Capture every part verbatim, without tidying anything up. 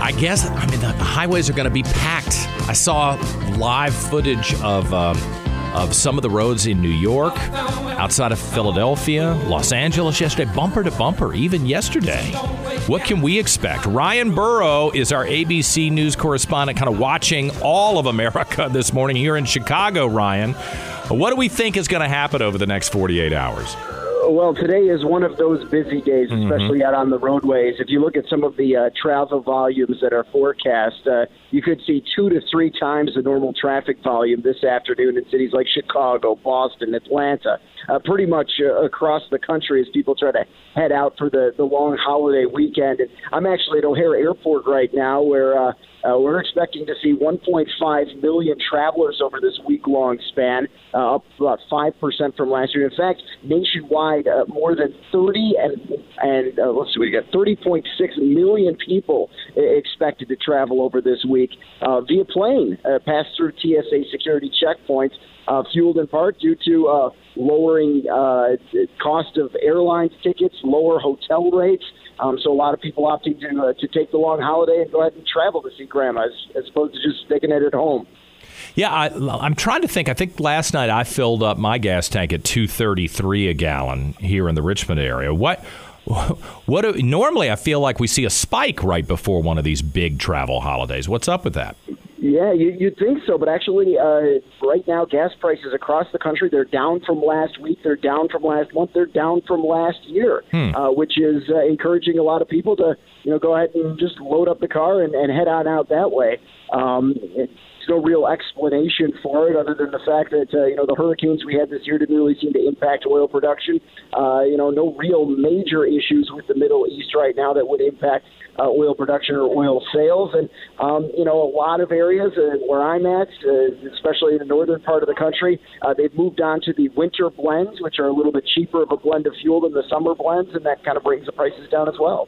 I guess, I mean, the highways are going to be packed. I saw live footage of um, of some of the roads in New York, outside of Philadelphia, Los Angeles yesterday, bumper to bumper, even yesterday. What can we expect? Ryan Burrow is our A B C News correspondent, kind of watching all of America this morning here in Chicago, Ryan. What do we think is going to happen over the next forty-eight hours? Well, today is one of those busy days, especially mm-hmm. out on the roadways. If you look at some of the uh, travel volumes that are forecast, uh, you could see two to three times the normal traffic volume this afternoon in cities like Chicago, Boston, Atlanta, uh, pretty much uh, across the country as people try to head out for the, the long holiday weekend. And I'm actually at O'Hare Airport right now where uh, uh, we're expecting to see one point five million travelers over this week-long span, uh, up about five percent from last year. In fact, nationwide, uh, more than thirty and and uh, let's see, we got thirty point six million people expected to travel over this week uh, via plane, uh, pass through T S A security checkpoints, uh, fueled in part due to uh, lowering uh, cost of airlines tickets, lower hotel rates. Um, so a lot of people opting to uh, to take the long holiday and go ahead and travel to see grandma as, as opposed to just sticking it at home. Yeah, I, I'm trying to think. I think last night I filled up my gas tank at two thirty-three a gallon here in the Richmond area. What? What? Do, normally, I feel like we see a spike right before one of these big travel holidays. What's up with that? Yeah, you, you'd think so, but actually, uh, right now, gas prices across the country, they're down from last week, they're down from last month, they're down from last year, hmm. uh, which is uh, encouraging a lot of people to, you know, go ahead and just load up the car and, and head on out that way. Um, it, There's no real explanation for it other than the fact that, uh, you know, the hurricanes we had this year didn't really seem to impact oil production. Uh, you know, no real major issues with the Middle East right now that would impact uh, oil production or oil sales. And, um, you know, a lot of areas uh, where I'm at, uh, especially in the northern part of the country, uh, they've moved on to the winter blends, which are a little bit cheaper of a blend of fuel than the summer blends, and that kind of brings the prices down as well.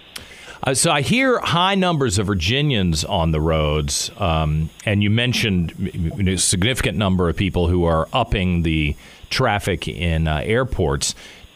Uh, so I hear high numbers of Virginians on the roads, um, and you mentioned a significant number of people who are upping the traffic in uh, airports.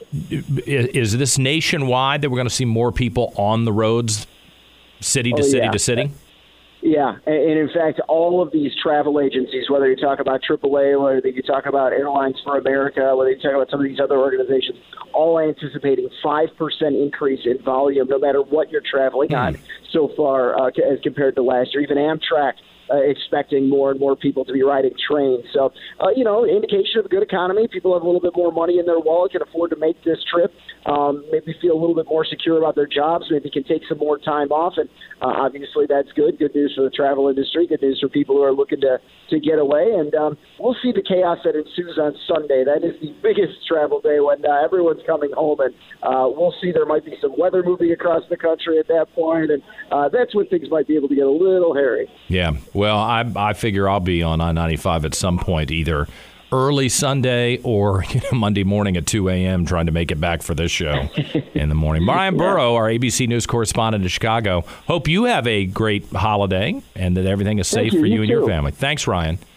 Is, is this nationwide that we're going to see more people on the roads, city to oh, city yeah. to city? Yeah, and in fact, all of these travel agencies, whether you talk about triple A, whether you talk about Airlines for America, whether you talk about some of these other organizations, all anticipating five percent increase in volume no matter what you're traveling mm. on so far uh, as compared to last year. Even Amtrak uh, expecting more and more people to be riding trains. So, uh, you know, indication of a good economy. People have a little bit more money in their wallet, can afford to make this trip, um, maybe feel a little bit more secure about their jobs, maybe can take some more time off. And uh, obviously that's good. Good news for the travel industry. Good news for people who are looking to, to get away. And um, we'll see the chaos that ensues on Sunday. That is the biggest travel day when uh, everyone's coming home. And uh, we'll see there might be some weather moving across the country at that point. And uh, that's when things might be able to get a little hairy. Yeah. Well, I, I figure I'll be on I ninety-five at some point, either early Sunday or you know, Monday morning at two a.m. trying to make it back for this show in the morning. Ryan Burrow, our A B C News correspondent in Chicago. Hope you have a great holiday and that everything is safe you. for you, you and too. your family. Thanks, Ryan.